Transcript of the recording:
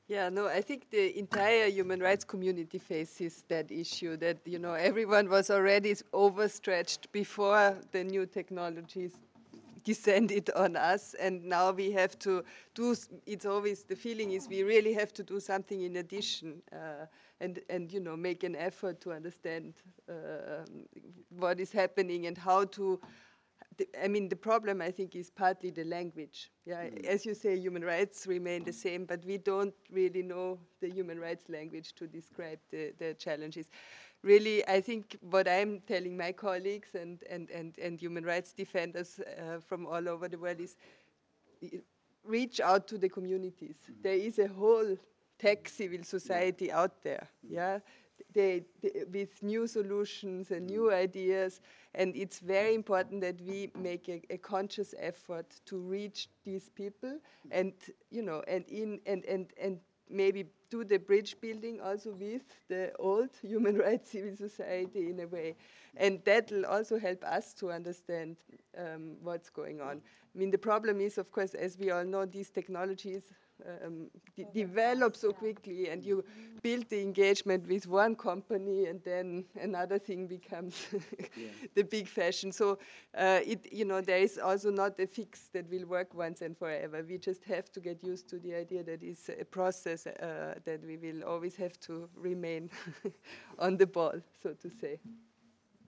Yeah, no, I think the entire human rights community faces that issue that, everyone was already overstretched before the new technologies descended on us, and now we have to it's always the feeling is we really have to do something in addition, and make an effort to understand what is happening and how to I mean, the problem, I think, is partly the language. Yeah, as you say, human rights remain the same, but we don't really know the human rights language to describe the challenges. Really, I think what I'm telling my colleagues and human rights defenders from all over the world is reach out to the communities. There is a whole tech civil society out there, yeah, with new solutions and new ideas, and it's very important that we make a conscious effort to reach these people, and and maybe do the bridge building also with the old human rights civil society in a way. And that will also help us to understand what's going on. I mean, the problem is, of course, as we all know, these technologies develop so quickly, and you build the engagement with one company, and then another thing becomes the big fashion. So, there is also not a fix that will work once and forever. We just have to get used to the idea that it's a process that we will always have to remain on the ball, so to say.